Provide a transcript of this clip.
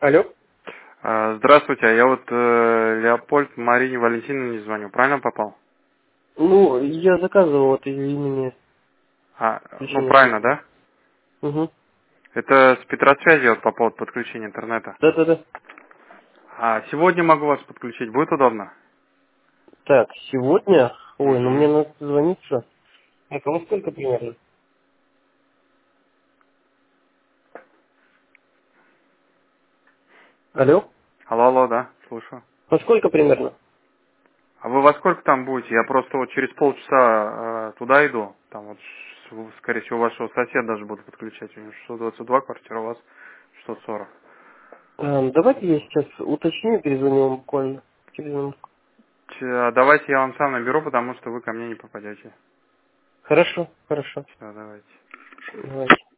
Алло? Здравствуйте, я вот Леопольд Марине Валентиновне звоню. Правильно попал? Ну, я заказывал от ее имени Ну включение правильно, света. да? Угу. Это с Петросвязи вот по поводу подключения интернета. Да-да-да. Сегодня могу вас подключить, будет удобно? Так, сегодня... Ой, ну мне Угу. надо звониться. Так, а во сколько примерно? Алло? Алло, алло, да, слушаю. Во сколько примерно? А вы во сколько там будете? Я просто вот через полчаса туда иду. Там вот, скорее всего, вашего соседа даже буду подключать. У него 622 квартира, у вас 640. Давайте я сейчас уточню и перезвоню вам буквально через минутку. Давайте я вам сам наберу, потому что вы ко мне не попадете. Хорошо, хорошо. Все, давайте. Давайте.